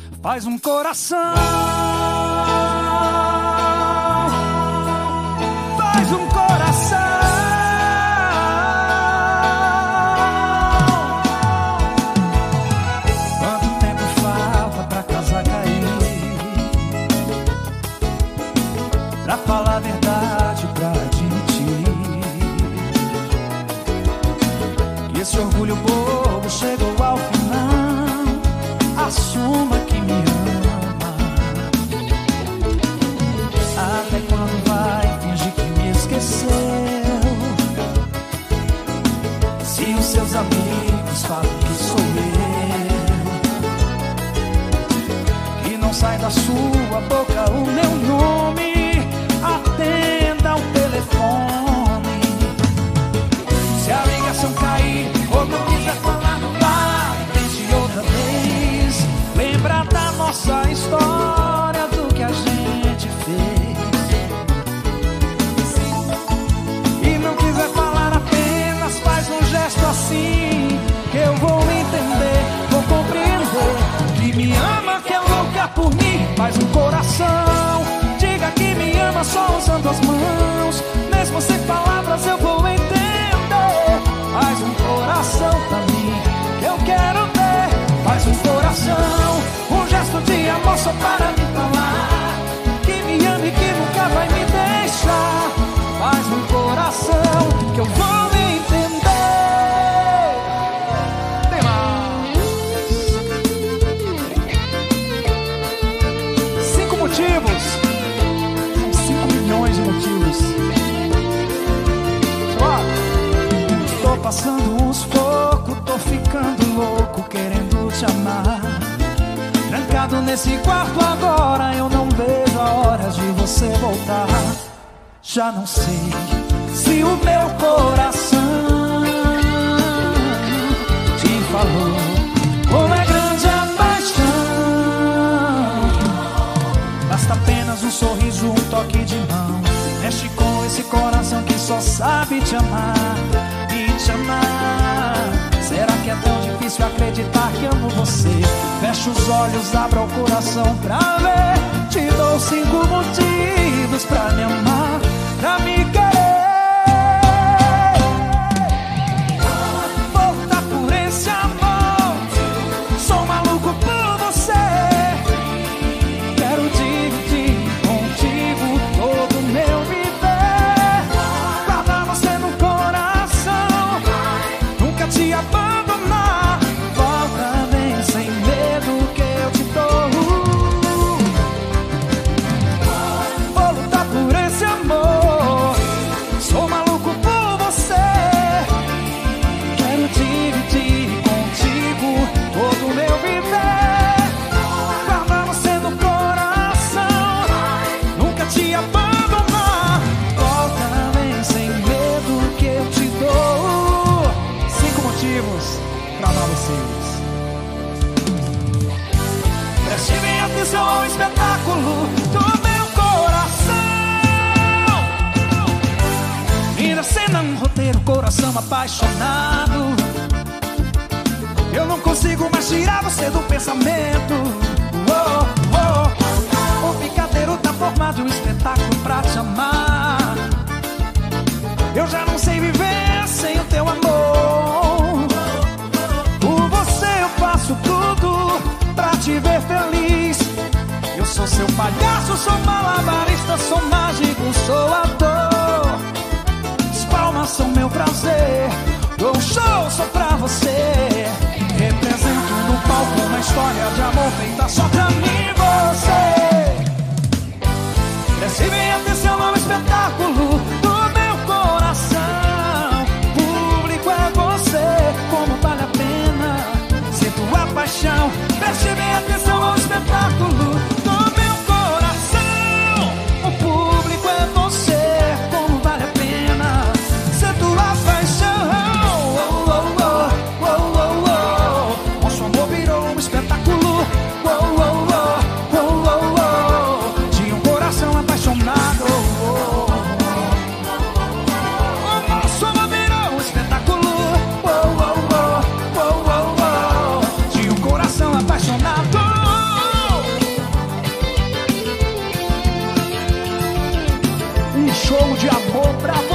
faz um coração, faz um coração. Quanto tempo falta pra casa cair? Pra falar a verdade, pra admitir que esse orgulho bobo chegou ao final. Assuma que me ama. Até quando vai fingir que me esqueceu? Se os seus amigos falam que sou eu, que não sai da sua boca o meu nome, atenda o telefone. Se a ligação cair ou não quiser falar no bar, tente outra vez. Lembra da nossa história, do que a gente fez. E não quiser falar apenas, faz um gesto assim, que eu vou entender, vou compreender. Que me ama, que é louca por mim, faz um coração. Diga que me ama só usando as mãos, mesmo sem palavras eu vou entender. Faz um coração pra mim, que eu quero ver. Faz um coração, um gesto de amor só para me falar que me ama e que nunca vai me deixar. Faz um coração, que eu vou entender. Tem mais 5 motivos. São 5 milhões de motivos. Tô passando uns poucos, tô ficando louco, querendo te amar. Trancado nesse quarto agora, eu não vejo a hora de você voltar. Já não sei se o meu coração te falou como é grande a paixão. Basta apenas um sorriso, um toque de mão. Mexe com esse coração que só sabe te amar. Te amar. Será que é tão difícil acreditar que amo você? Fecha os olhos, abra o coração pra ver. Te dou 5 motivos pra me amar, pra me querer. Voltar por esse amor, sou maluco por você. Quero dividir contigo todo o meu viver. Guardar você no coração, nunca te abandonar. Volta, vem sem medo que eu te dou. Vou lutar por esse amor, sou maluco por você. Quero dividir contigo todo o meu viver. Guardar você no coração, nunca te abandonar. Volta, vem sem medo que eu te dou. 5 motivos pra amar vocês. Preste bem atenção ao espetáculo do meu coração. Linda cena, um roteiro, coração apaixonado. Eu não consigo mais tirar você do pensamento. O picadeiro tá formado, um espetáculo pra te amar. Eu já não sei viver sem o teu amor. Por você eu faço tudo pra te ver feliz. Eu sou seu palhaço, sou malabarista, sou mágico, sou ator. As palmas são meu prazer, dou um show só pra você. Represento no palco uma história de amor feita só pra mim e você. Preste bem atenção ao espetáculo do meu coração. Público é você, como vale a pena ser tua paixão. Preste bem atenção ao espetáculo do meu coração. O público é você, como vale a pena ser tua paixão. Nosso amor virou um espetáculo. De um coração apaixonado. Nosso amor virou um espetáculo. De um coração apaixonado. show de amor pra